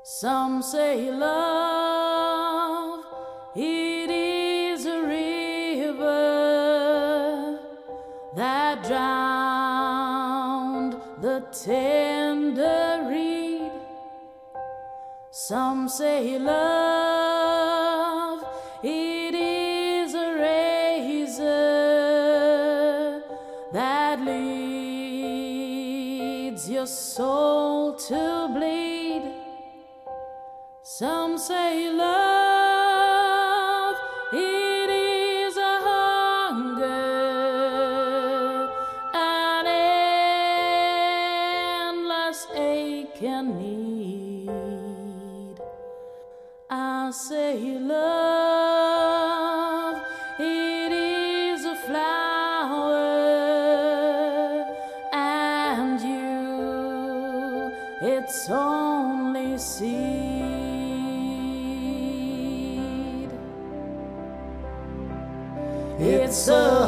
Some say love, it is a river that drowned the tender reed. Some say love, it is a razor that leads your soul to bleed. Some say love, it is a hunger, an endless ache and need. I say love, it is a flower, and you, its only seed. It's a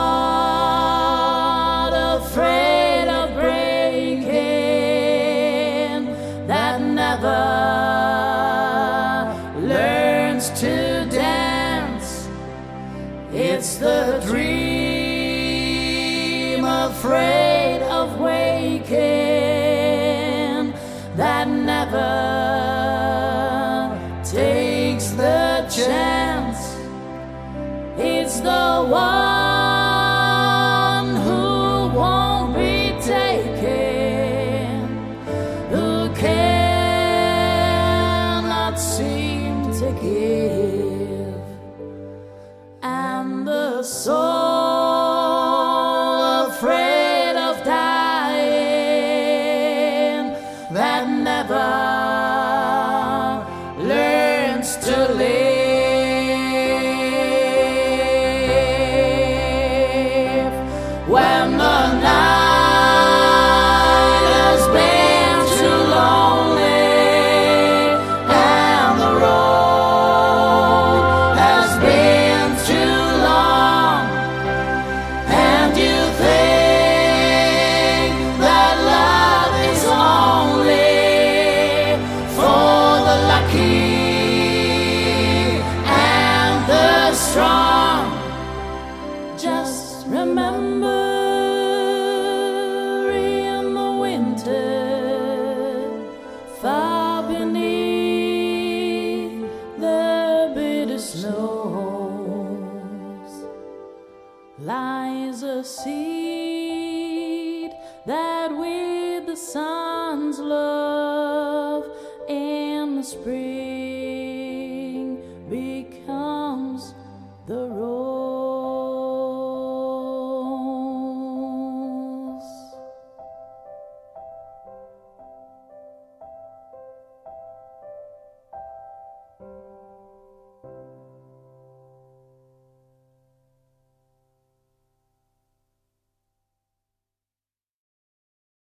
heart afraid of breaking that never learns to dance. It's the dream afraid of waking that never takes the chance. It's the one who won't be taken, who cannot seem to give, and the soul afraid of dying that never learns to live. When the night has been too lonely and the road has been too long, and you think that love is only for the lucky and the strong, just remember, far beneath the bitter snows lies a seed that with the sun's love in the spring